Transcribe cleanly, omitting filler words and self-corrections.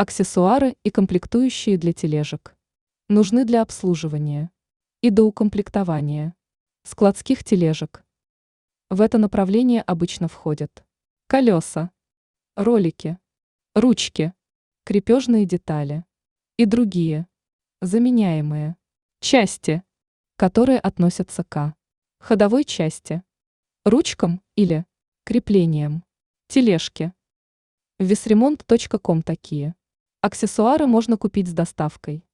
Аксессуары и комплектующие для тележек. Нужны для обслуживания и доукомплектования складских тележек. В это направление обычно входят колеса, ролики, ручки, крепежные детали и другие заменяемые части, которые относятся к ходовой части, ручкам или креплениям тележки. В весремонт.ком такие аксессуары можно купить с доставкой.